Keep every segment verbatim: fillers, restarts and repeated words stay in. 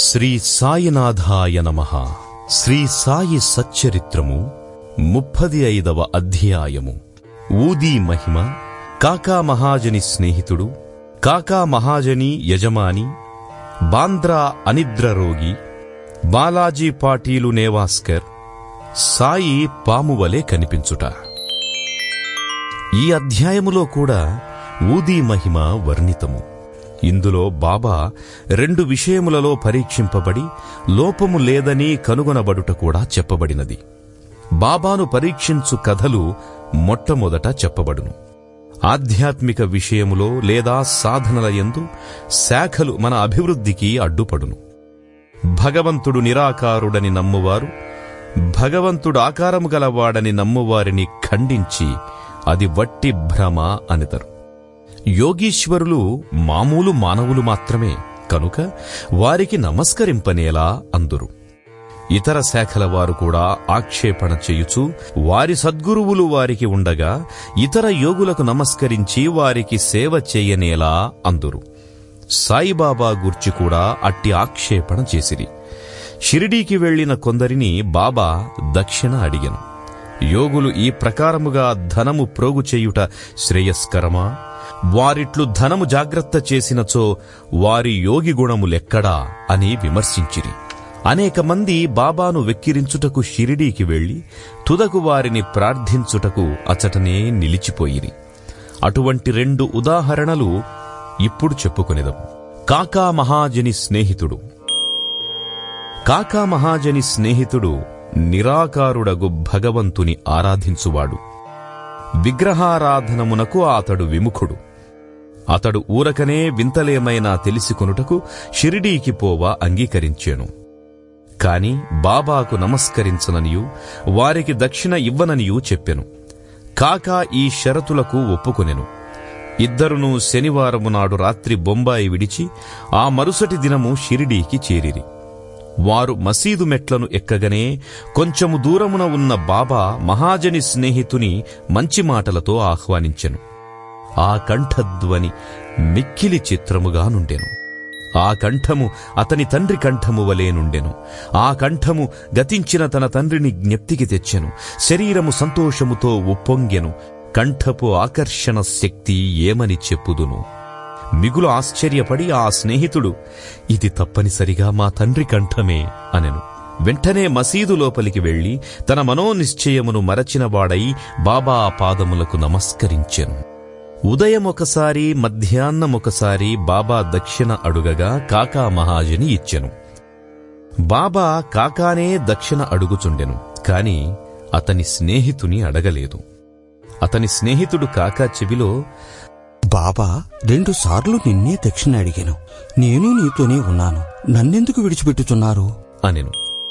శ్రీ సాయినాథాయ నమః. శ్రీ సాయి సచ్చరిత్రము ముప్పది ఐదవ అధ్యాయము. ఊదీ మహిమ. కాకా మహాజని స్నేహితుడు, కాకా మహాజని యజమాని, బాంద్రా అనిద్ర రోగి, బాలాజీ పాటీలు నేవాస్కర్, సాయి పామువలే కనిపించుట. ఈ అధ్యాయములో కూడా ఊదీ మహిమ వర్ణితము. ఇందులో బాబా రెండు విషయములలో పరీక్షింపబడి లోపము లేదని కనుగొనబడుట కూడా చెప్పబడినది. బాబాను పరీక్షించు కథలు మొట్టమొదట చెప్పబడును. ఆధ్యాత్మిక విషయములో లేదా సాధనల యందు శాఖలు మన అభివృద్ధికి అడ్డుపడును. భగవంతుడు నిరాకారుడని నమ్మువారు భగవంతుడు ఆకారము గలవాడని నమ్మువారిని ఖండించి అది వట్టి భ్రమ అనిదరు. యోగీశ్వరులు మామూలు మానవులు మాత్రమే కనుక వారికి నమస్కరింపనేలా అందురు. ఇతర శాఖల వారు కూడా ఆక్షేపణ చేయుచు వారి సద్గురువులు వారికి ఉండగా ఇతర యోగులకు నమస్కరించి వారికి సేవ చేయనేలా అందురు. సాయిబాబా గూర్చి కూడా అట్టి ఆక్షేపణ చేసిరి. షిరిడీకి వెళ్లిన కొందరిని బాబా దక్షిణ అడిగెను. యోగులు ఈ ప్రకారముగా ధనము ప్రోగు చేయుట శ్రేయస్కరమా? వారిట్లు ధనము జాగ్రత్త చేసినచో వారి యోగి గుణములెక్కడా అని విమర్శించిరి. అనేక మంది బాబాను వెక్కిరించుటకు షిరిడీకి వెళ్లి తుదకు వారిని ప్రార్థించుటకు అచటనే నిలిచిపోయిరి. అటువంటి రెండు ఉదాహరణలు ఇప్పుడు చెప్పుకొనేదము. కాకా మహాజని స్నేహితుడు. కాకా మహాజని స్నేహితుడు నిరాకారుడగు భగవంతుని ఆరాధించువాడు. విగ్రహారాధనమునకు అతడు విముఖుడు. అతడు ఊరకనే వింతలేమైనా తెలిసికొనుటకు షిరిడీకి పోవా అంగీకరించెను. కాని బాబాకు నమస్కరించననియూ వారికి దక్షిణ ఇవ్వననియూ చెప్పెను. కాకా ఈ షరతులకు ఒప్పుకొనెను. ఇద్దరును శనివారము నాడు రాత్రి బొంబాయి విడిచి ఆ మరుసటి దినము షిరిడీకి చేరిరి. వారు మసీదు మెట్లను ఎక్కగనే కొంచెము దూరమున ఉన్న బాబా మహాజని స్నేహితుని మంచి మాటలతో ఆహ్వానించెను. ఆ కంఠధ్వని మిక్కిలి చిత్రముగా నుండెను. ఆ కంఠము అతని తండ్రి కంఠము వలే నుండెను. ఆ కంఠము గతించిన తన తండ్రిని జ్ఞప్తికి తెచ్చెను. శరీరము సంతోషముతో ఉప్పొంగెను. కంఠపు ఆకర్షణ శక్తి ఏమని చెప్పుదును? మిగులు ఆశ్చర్యపడి ఆ స్నేహితుడు, ఇది తప్పనిసరిగా మా తండ్రి కంఠమే అనెను. వెంటనే మసీదు లోపలికి వెళ్లి తన మనోనిశ్చయమును మరచినవాడై బాబా పాదములకు నమస్కరించెను. ఉదయం ఒకసారి మధ్యాహ్నం ఒకసారి బాబా దక్షిణ అడుగగా కాకా మహాజని ఇచ్చెను. బాబా కాకానే దక్షిణ అడుగుచుండెను. కాని అతని స్నేహితుని అడగలేదు. అతని స్నేహితుడు కాకా చెవిలో, బాబా రెండు సార్లు నిన్నే దక్షిణ అడిగాను. నేను నీతోనే ఉన్నాను. నన్నెందుకు విడిచిపెట్టుచున్నారు అనెను.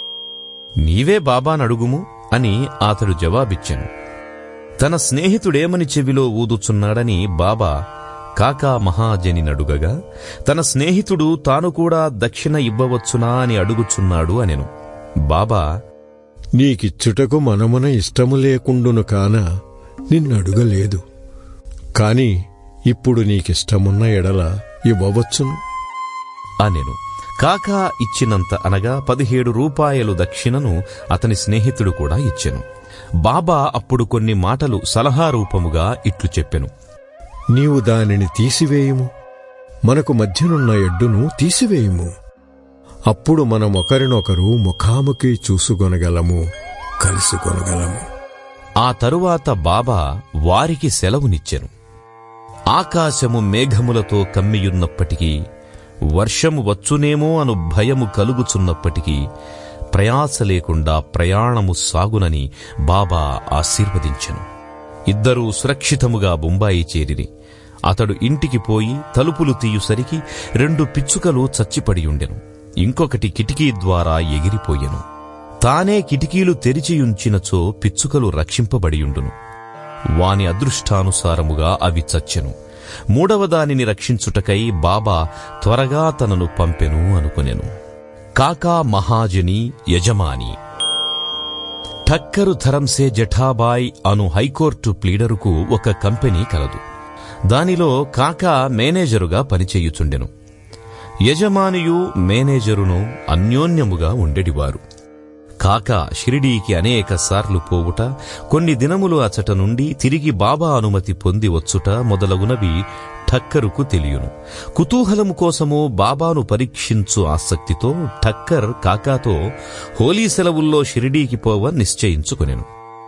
నీవే బాబానడుగుము అని అతడు జవాబిచ్చెను. తన స్నేహితుడేమని చెవిలో ఊదుచున్నాడని బాబా కాకా మహాజని నడుగగా తన స్నేహితుడు తాను కూడా దక్షిణ ఇవ్వవచ్చునా అని అడుగుచున్నాడు అనెను. బాబా, నీకిచ్చుటకు మనమున ఇష్టము లేకుండును కాన నిన్నడుగలేదు. కాని ఇప్పుడు నీకిష్టమున్న ఎడల ఇవ్వవచ్చును అనెను. కాకా ఇచ్చినంత అనగా పదిహేడు రూపాయలు దక్షిణను అతని స్నేహితుడు కూడా ఇచ్చెను. బాబా అప్పుడు కొన్ని మాటలు సలహా రూపముగా ఇట్లు చెప్పెను. నీవు దానిని తీసివేయుము. మనకు మధ్యనున్న ఎడ్డును తీసివేయుము. అప్పుడు మనమొకరినొకరు ముఖాముఖి చూసుకొనగలము, కలుసుకొనగలము. ఆ తరువాత బాబా వారికి సెలవునిచ్చెను. ఆకాశము మేఘములతో కమ్మియున్నప్పటికీ, వర్షము వచ్చునేమో అను భయము కలుగుచున్నప్పటికీ ప్రయాస లేకుండా ప్రయాణము సాగునని బాబా ఆశీర్వదించెను. ఇద్దరూ సురక్షితముగా బొంబాయి చేరిరి. అతడు ఇంటికి పోయి తలుపులు తీయుసరికి రెండు పిచ్చుకలు చచ్చిపడియుండెను. ఇంకొకటి కిటికీ ద్వారా ఎగిరిపోయెను. తానే కిటికీలు తెరిచియుంచినచో పిచ్చుకలు రక్షింపబడియుండును. వాని అదృష్టానుసారముగా అవి చచ్చెను. మూడవ దానిని రక్షించుటకై బాబా త్వరగా తనను పంపెను అనుకొనెను. కాకా మహాజని యజమాని. ఠక్కరు ధరంసే జఠాబాయ్ అను హైకోర్టు ప్లీడరుకు ఒక కంపెనీ కలదు. దానిలో కాకా మేనేజరుగా పనిచేయుచుండెను. యజమానియు మేనేజరును అన్యోన్యముగా ఉండెడివారు. కాక షిరిడీకి అనేక సార్లు పోవుట, కొన్ని దినములు అచట నుండి తిరిగి బాబా అనుమతి పొంది వచ్చుట మొదలగునవి ఠక్కరుకు తెలియను. కుతూహలము కోసము బాబాను పరీక్షించు ఆసక్తితో ఠక్కర్ కాకాతో హోలీ సెలవుల్లో షిరిడీకి పోవ నిశ్చయించుకొనెను.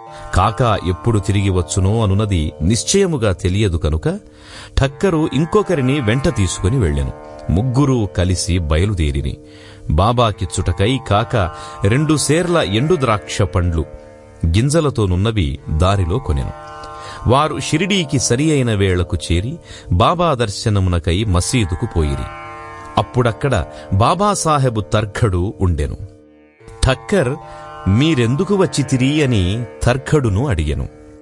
కాకా ఎప్పుడు తిరిగి వచ్చునో అనున్నది నిశ్చయముగా తెలియదు కనుక ఠక్కరు ఇంకొకరిని వెంట తీసుకుని వెళ్లెను. ముగ్గురూ కలిసి బయలుదేరిని. బాబాకిచ్చుటకై కాక రెండు సేర్ల ఎండు ద్రాక్ష పండ్లు గింజలతోనున్నవి దారిలో కొనెను. వారు షిరిడీకి సరి అయిన వేళకు చేరి బాబా దర్శనమునకై మసీదుకు పోయిరి. అప్పుడక్కడ బాబాసాహెబు తర్ఖడు ఉండెను. ఠక్కర్, మీరెందుకు వచ్చితిరి అని తర్ఖడును అడిగెను.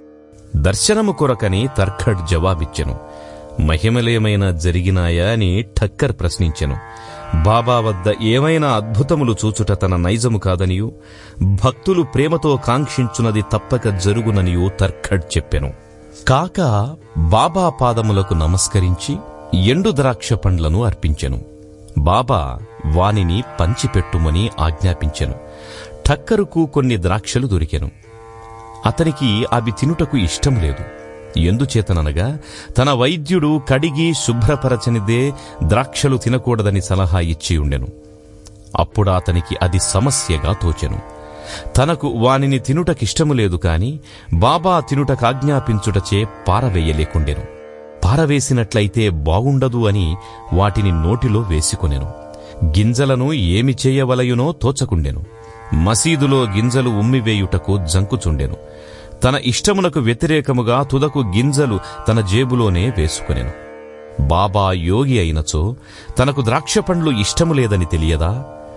దర్శనము కొరకని తర్ఖడ్ జవాబిచ్చెను. మహిమలేమైనా జరిగినాయా అని ఠక్కర్ ప్రశ్నించెను. బాబా వద్ద ఏమైనా అద్భుతములు చూచుట తన నైజము కాదనియూ, భక్తులు ప్రేమతో కాంక్షించున్నది తప్పక జరుగుననియూ తర్ఖడ్ చెప్పెను. కాక బాబా పాదములకు నమస్కరించి ఎండు ద్రాక్ష పండ్లను అర్పించెను. బాబా వానిని పంచిపెట్టుమని ఆజ్ఞాపించెను. ఠక్కరుకు కొన్ని ద్రాక్షలు దొరికెను. అతనికి అవి తినుటకు ఇష్టం లేదు. ఎందుచేతననగా తన వైద్యుడు కడిగి శుభ్రపరచనిదే ద్రాక్షలు తినకూడదని సలహా ఇచ్చి ఉండెను. అప్పుడు అతనికి అది సమస్యగా తోచెను. తనకు వానిని తినుటకిష్టము లేదు కాని బాబా తినుటకాజ్ఞాపించుటచే పారవేయలేకుండెను. పారవేసినట్లయితే బాగుండదు అని వాటిని నోటిలో వేసుకొనెను. గింజలను ఏమి చేయవలయునో తోచకుండెను. మసీదులో గింజలు ఉమ్మివేయుటకు జంకుచుండెను. తన ఇష్టమునకు వ్యతిరేకముగా తుదకు గింజలు తన జేబులోనే వేసుకొనెను. బాబా యోగి అయినచో తనకు ద్రాక్షపండ్లు ఇష్టము లేదని తెలియదా?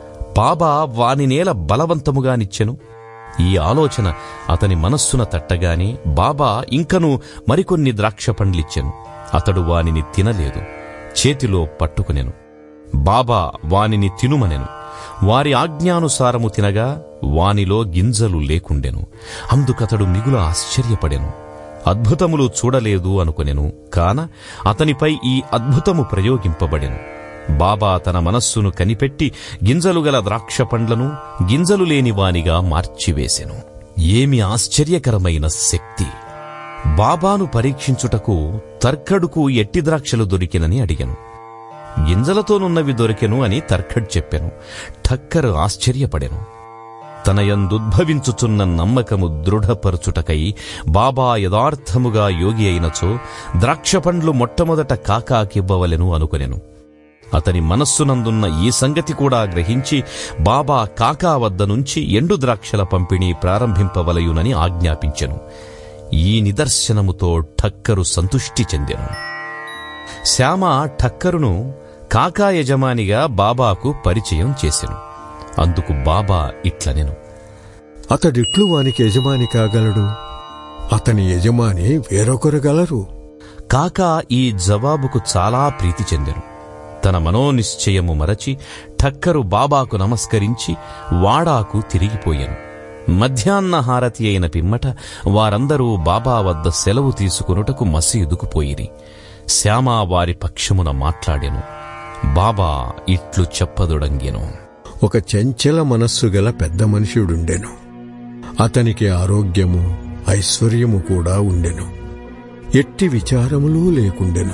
బాబా వానినేల బలవంతముగానిచ్చెను. ఈ ఆలోచన అతని మనస్సున తట్టగానే బాబా ఇంకనూ మరికొన్ని ద్రాక్షపండ్లిచ్చెను. అతడు వానిని తినలేదు, చేతిలో పట్టుకునెను. బాబా వానిని తినుమనెను. వారి ఆజ్ఞానుసారము తినగా వానిలో గింజలు లేకుండెను. అందుకతడు మిగుల ఆశ్చర్యపడెను. అద్భుతములు చూడలేదు అనుకొనెను. కాన అతనిపై ఈ అద్భుతము ప్రయోగింపబడెను. బాబా తన మనస్సును కనిపెట్టి గింజలు గల ద్రాక్ష పండ్లను గింజలు లేని వానిగా మార్చివేసెను. ఏమి ఆశ్చర్యకరమైన శక్తి! బాబాను పరీక్షించుటకు తర్ఖడుకు ఎట్టి ద్రాక్షలు దొరికినని అడిగెను. గింజలతోనున్నవి దొరికెను అని తర్ఖడ్ చెప్పెను. ఠక్కర్ ఆశ్చర్యపడెను. తన యందుద్భవించుచున్న నమ్మకము దృఢపరచుటకై బాబా యథార్థముగా యోగి అయినచో ద్రాక్షపండ్లు మొట్టమొదట కాకాకివ్వవలెను అనుకొనెను. అతని మనస్సునందున్న ఈ సంగతి కూడా గ్రహించి బాబా కాకా వద్ద నుంచి ఎండు ద్రాక్షల పంపిణీ ప్రారంభింపవలయునని ఆజ్ఞాపించెను. ఈ నిదర్శనముతో ఠక్కరు సంతుష్టి చెందెను. శ్యామ ఠక్కరును కాకా యజమానిగా బాబాకు పరిచయం చేసెను. అందుకు బాబా ఇట్లనెను: అతడిట్లు వానికి యజమాని కాగలడు? అతని యజమాని వేరొకరు గలరు. కాకా ఈ జవాబుకు చాలా ప్రీతి చెందెను. తన మనోనిశ్చయము మరచి ఠక్కరు బాబాకు నమస్కరించి వాడాకు తిరిగిపోయెను. మధ్యాహ్న హారతి అయిన పిమ్మట వారందరూ బాబా వద్ద సెలవు తీసుకొనుటకు మసీదుకు పోయిరి. శ్యామ వారి పక్షమున మాట్లాడెను. బాబా ఇట్లు చెప్పదొడంగెను: ఒక చంచల మనస్సు గల పెద్ద మనుష్యుడుండెను. అతనికి ఆరోగ్యము ఐశ్వర్యము కూడా ఉండెను. ఎట్టి విచారములు లేకుండెను.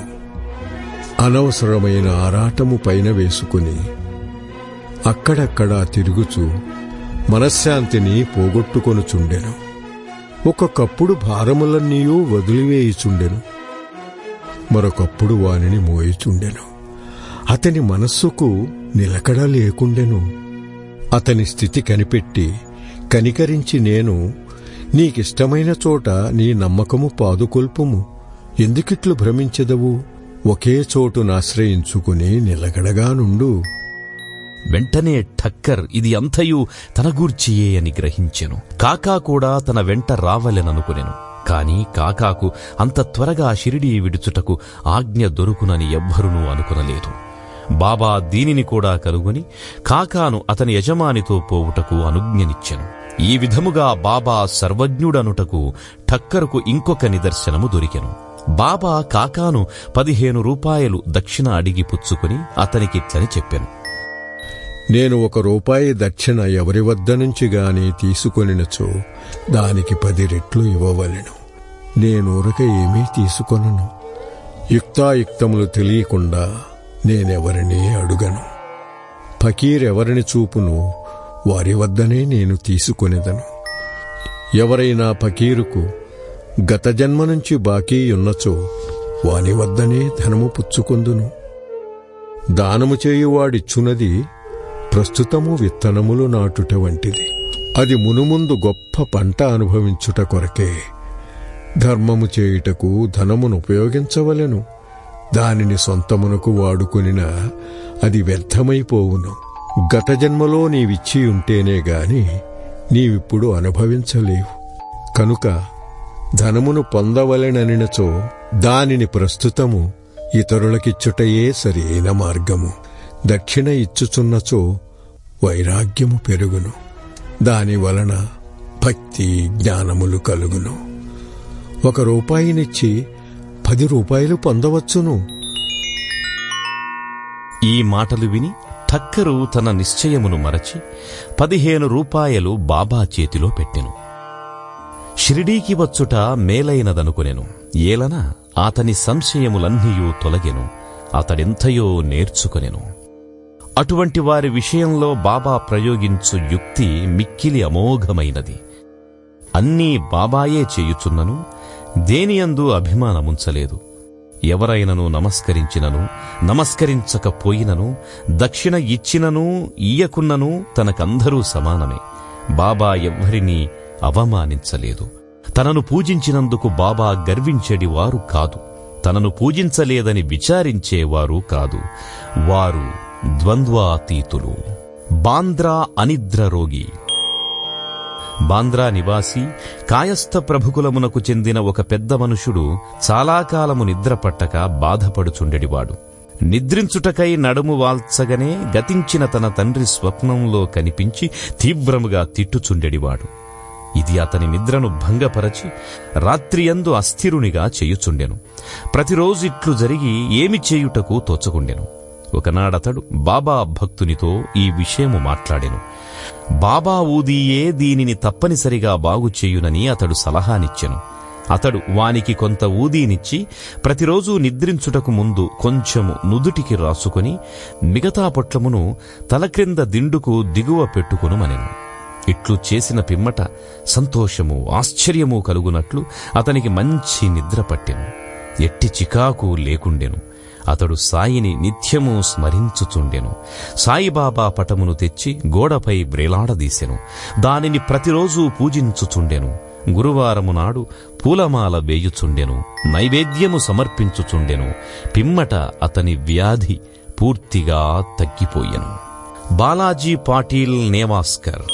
అనవసరమైన ఆరాటము పైన వేసుకుని అక్కడక్కడా తిరుగుచూ మనశ్శాంతిని పోగొట్టుకొనుచుండెను. ఒక్కొక్కప్పుడు భారములన్నీయూ వదిలివేయుచుండెను, మరొకప్పుడు వానిని మోయుచుండెను. అతని మనస్సుకు నిలకడ లేకుండెను. అతని స్థితి కనిపెట్టి కనికరించి నేను, నీకిష్టమైన చోట నీ నమ్మకము పాదుకొల్పుము, ఎందుకిట్లు భ్రమించెదవు? ఒకే చోటునాశ్రయించుకుని నిలకడగా నుండు. వెంటనే ఠక్కర్ ఇది అంతయు తన గూర్చియే అని గ్రహించెను. కాకా కూడా తన వెంట రావలెననుకునెను. కాని కాకాకు అంత త్వరగా షిరిడీ విడుచుటకు ఆజ్ఞ దొరుకునని ఎవ్వరునూ అనుకునలేదు. బాబా దీనిని కూడా కనుగొని కాకాను అతని యజమానితో పోవుటకు అనుజ్ఞనిచ్చెను. ఈ విధముగా బాబా సర్వజ్ఞుడనుటకు ఠక్కరుకు ఇంకొక నిదర్శనము దొరికెను. బాబా కాకాను పదిహేను రూపాయలు దక్షిణ అడిగి పుచ్చుకుని అతనికిట్లని చెప్పెను. నేను ఒక రూపాయి దక్షిణ ఎవరి వద్ద నుంచి గాని తీసుకొనినచో దానికి పది రెట్లు ఇవ్వవలెను. నేనూరక ఏమీ తీసుకొనను. యుక్తాయుక్తములు తెలియకుండా నేనెవరినీ అడుగను. ఫకీరెవరిని చూపును వారి వద్దనే నేను తీసుకొనేదను. ఎవరైనా ఫకీరుకు గత జన్మ నుంచి బాకీ ఉన్నచో వాని వద్దనే ధనము పుచ్చుకొందును. దానము చేయువాడిచ్చునది ప్రస్తుతము విత్తనములు నాటుట వంటిది. అది మునుముందు గొప్ప పంట అనుభవించుట కొరకే. ధర్మము చేయుటకు ధనమును ఉపయోగించవలెను. దానిని సొంతమునకు వాడుకొనినా అది వ్యర్థమైపోవును. గత జన్మలో నీవిచ్చి ఉంటేనే గాని నీవిప్పుడు అనుభవించలేవు. కనుక ధనమును పొందవలెననినచో దానిని ప్రస్తుతము ఇతరులకిచ్చుటయే సరైన మార్గము. దక్షిణ ఇచ్చుచున్నచో వైరాగ్యము పెరుగును. దాని వలన భక్తి జ్ఞానములు కలుగును. ఒక రూపాయినిచ్చి పది రూపాయలు పొందవచ్చును. ఈ మాటలు విని ఠక్కరు తన నిశ్చయమును మరచి పదిహేను రూపాయలు బాబా చేతిలో పెట్టెను. షిరిడీకి వచ్చుట మేలైనదనుకొనెను. ఏలన అతని సంశయములన్నీయూ తొలగెను. అతడెంతయో నేర్చుకొనెను. అటువంటి వారి విషయంలో బాబా ప్రయోగించు యుక్తి మిక్కిలి అమోఘమైనది. అన్నీ బాబాయే చేయుచున్నను దేనియందు అభిమానముంచలేదు. ఎవరైనను నమస్కరించినను నమస్కరించకపోయినను దక్షిణ ఇచ్చినను ఇయ్యకున్నను తనకందరూ సమానమే. బాబా ఎవ్వరినీ అవమానించలేదు. తనను పూజించినందుకు బాబా గర్వించేడివారు కాదు. తనను పూజించలేదని విచారించేవారు కాదు. వారు ద్వంద్వాతీతులు. బాంద్రా అనిద్ర రోగి. బాంద్రా నివాసి కాయస్థ ప్రభుకులమునకు చెందిన ఒక పెద్ద మనుషుడు చాలా కాలము నిద్రపట్టక బాధపడుచుండెడివాడు. నిద్రించుటకై నడుము వాల్చగనే గతించిన తన తండ్రి స్వప్నంలో కనిపించి తీవ్రముగా తిట్టుచుండెడివాడు. ఇది అతని నిద్రను భంగపరచి రాత్రియందు అస్థిరునిగా చేయుచుండెను. ప్రతిరోజు ఇట్లు జరిగి ఏమి చేయుటకు తోచకుండెను. ఒకనాడతడు బాబా భక్తునితో ఈ విషయము మాట్లాడెను. బాబా ఊదీయే దీనిని తప్పనిసరిగా బాగుచేయునని అతడు సలహానిచ్చెను. అతడు వానికి కొంత ఊదీనిచ్చి ప్రతిరోజూ నిద్రించుటకు ముందు కొంచెము నుదుటికి రాసుకొని మిగతా పొట్లమును తలక్రింద దిండుకు దిగువ పెట్టుకొనుమనెను. ఇట్లు చేసిన పిమ్మట సంతోషము ఆశ్చర్యము కలుగునట్లు అతనికి మంచి నిద్ర పట్టెను. ఎట్టి చికాకు లేకుండెను. అతడు సాయిని నిత్యము స్మరించుచుండెను. సాయిబాబా పటమును తెచ్చి గోడపై వ్రేలాడదీసెను. దానిని ప్రతిరోజూ పూజించుచుండెను. గురువారము నాడు పూలమాల వేయుచుండెను. నైవేద్యము సమర్పించుచుండెను. పిమ్మట అతని వ్యాధి పూర్తిగా తగ్గిపోయెను. బాలాజీ పాటిల్ నేవాస్కర్.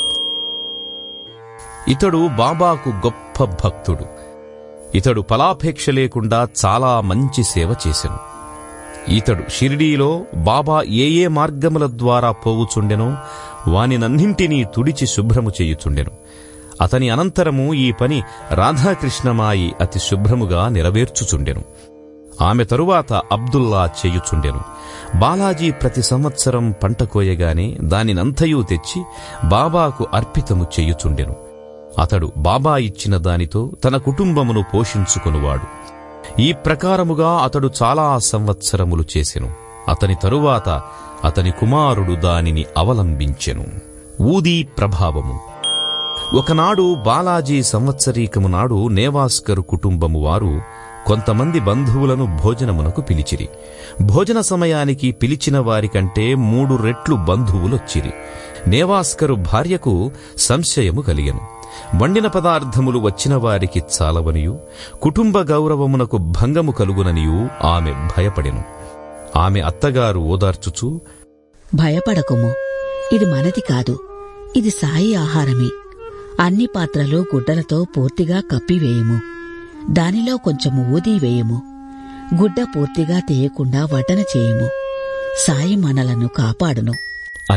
ఇతడు బాబాకు గొప్ప భక్తుడు. ఇతడు ఫలాపేక్ష లేకుండా చాలా మంచి సేవ చేసెను. ఇతడు షిరిడీలో బాబా ఏ ఏ మార్గముల ద్వారా పోవుచుండెనో వానినన్నింటినీ తుడిచి శుభ్రము చేయుచుండెను. అతని అనంతరము ఈ పని రాధాకృష్ణమాయి అతి శుభ్రముగా నెరవేర్చుచుండెను. ఆమె తరువాత అబ్దుల్లా చేయుచుండెను. బాలాజీ ప్రతి సంవత్సరం పంట కోయగానే దానినంతయూ తెచ్చి బాబాకు అర్పితము చేయుచుండెను. అతడు బాబా ఇచ్చిన దానితో తన కుటుంబమును పోషించుకొనువాడు. ఈ ప్రకారముగా అతడు చాలా సంవత్సరములు చేసెను. అతని తరువాత అతని కుమారుడు దానిని అవలంబించెను. ఊదీ ప్రభావము. ఒకనాడు బాలాజీ సంవత్సరీకము నాడు నేవాస్కర్ కుటుంబము వారు కొంతమంది బంధువులను భోజనమునకు పిలిచిరి. భోజన సమయానికి పిలిచిన వారికంటే మూడు రెట్లు బంధువులొచ్చిరి. నేవాస్కరు భార్యకు సంశయము కలిగెను. వండిన పదార్థములు వచ్చిన వారికి చాలవనియు కుటుంబ గౌరవమునకు భంగము కలుగుననియూ ఆమె భయపడెను. ఆమె అత్తగారు ఓదార్చుచూ, భయపడకుము, ఇది మనది కాదు, ఇది సాయి ఆహారమే. అన్ని పాత్రలు గుడ్డలతో పూర్తిగా కప్పివేయము. దానిలో కొంచెము ఊదీ వేయము. గుడ్డ పూర్తిగా తీయకుండా వడ్డన చేయుము. సాయి మనలను కాపాడును అనెను.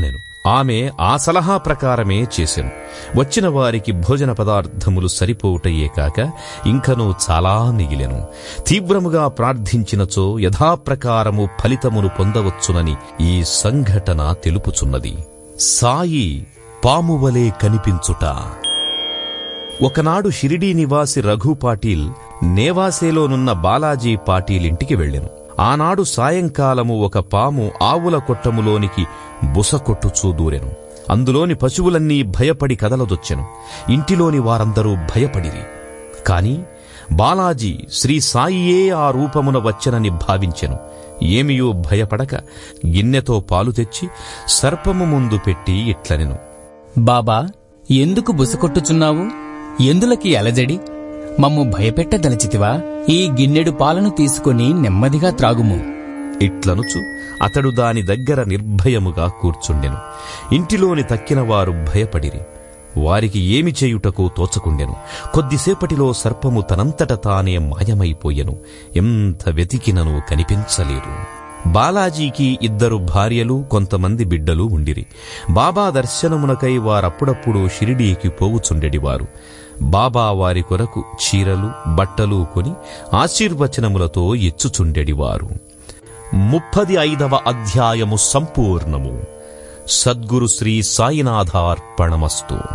ఆమె ఆ సలహా ప్రకారమే చేసెను. వచ్చిన వారికి భోజన పదార్థములు సరిపోవుటయే కాక ఇంకనూ చాలా మిగిలెను. తీవ్రముగా ప్రార్థించినచో యథాప్రకారము ఫలితమును పొందవచ్చునని ఈ సంఘటన తెలుపుచున్నది. సాయి పామువలే కనిపించుట. ఒకనాడు షిరిడీ నివాసి రఘు పాటీల్ నేవాసేలోనున్న బాలాజీ పాటీల్ ఇంటికి వెళ్ళెను. ఆనాడు సాయంకాలము ఒక పాము ఆవుల కొట్టములోనికి బుసకొట్టుచూ దూరెను. అందులోని పశువులన్నీ భయపడి కదలదొచ్చెను. ఇంటిలోని వారందరూ భయపడిరి. కాని బాలాజీ శ్రీ సాయియే ఆ రూపమున వచ్చెనని భావించెను. ఏమియూ భయపడక గిన్నెతో పాలు తెచ్చి సర్పము ముందు పెట్టి ఇట్లనెను, బాబా, ఎందుకు బుసకొట్టుచున్నావు? ఎందులకి అలజడి? మమ్ము భయపెట్టదలచితివా? ఈ గిన్నెడు పాలను తీసుకుని నెమ్మదిగా త్రాగుము. ఇట్లనుచు అతడు దాని దగ్గర నిర్భయముగా కూర్చుండెను. ఇంటిలోని తక్కిన వారు భయపడిరి. వారికి ఏమి చేయుటకో తోచకుండెను. కొద్దిసేపటిలో సర్పము తనంతట తానే మాయమైపోయెను. ఎంత వెతికినను కనిపించలేదు. బాలాజీకి ఇద్దరు భార్యలు, కొంతమంది బిడ్డలు ఉండిరి. బాబా దర్శనమునకై వారప్పుడప్పుడు షిరిడీకి పోవుచుండెడివారు. బాబా వారి కొరకు చీరలు, బట్టలు కొని ఆశీర్వచనములతో ఇచ్చుచుండెడివారు. ముప్పది ఐదవ అధ్యాయము సంపూర్ణము. సద్గురు శ్రీ సాయినాథార్పణమస్తు.